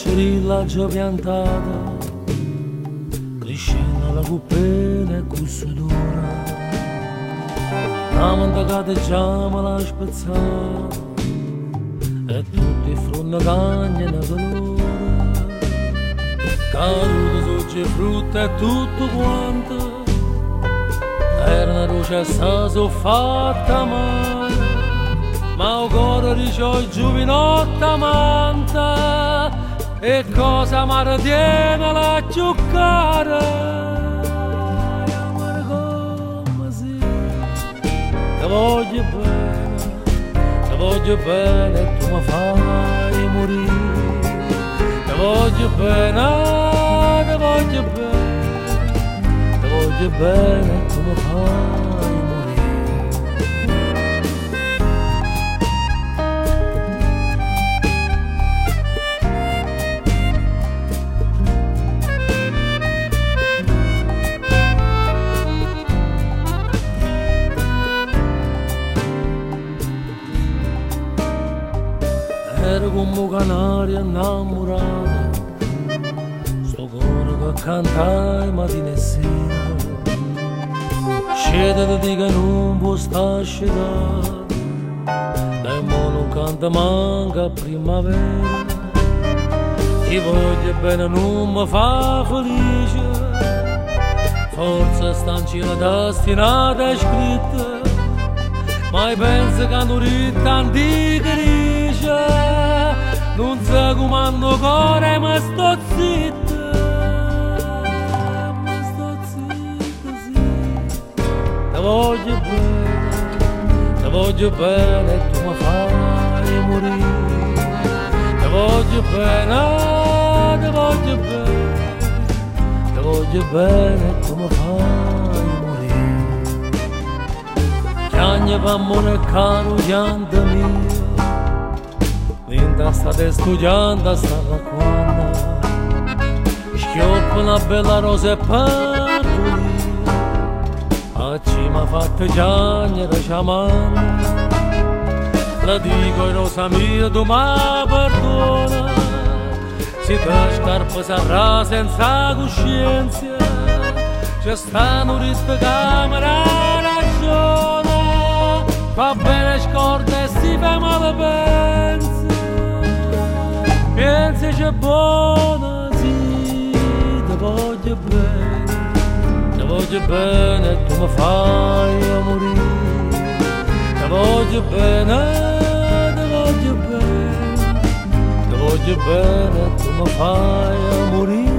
mozzarella già piantata, crescendo la cuppena e col sudore, la mandacata già me l'ha spezzata, e tutti i frunne cagne e calore, caduto sugge frutta e tutto quanto, era una rocessa soffatta male, ma il cuore ricciò giovinotta manta, e cosa mi tiene la giocare? Amore come sì, ti voglio bene e tu mi fai morire, ti voglio bene e tu mi fai morire. Ero come un canario innamorato, sto cuore che cantai mattina e sera, scende di che non può stare scedato, e mo non canta manca a primavera, ti voglio bene non mi fa felice, forse sta in cielo destinata e scritta, ma penso che hanno ritto antica dice, non so comando cuore ma sto zitta, sì, ti voglio bene e tu mi fai morire, ti voglio bene e tu mi fai morire. Chiagna va amore caro pianta mia, mentre state studiando sta racconta, schioppa una bella rosa e parolina, a ci m'ha fatto piangere ciamana, la dico rosa mia tu mi perdona, se te scarpa sarà senza coscienza, c'è stanno ritte camera ragione, fa bene scorda e si fa male pensa, pensi c'è buona, sì, ti voglio bene e tu mi fai morire, ti voglio bene e tu mi fai morire.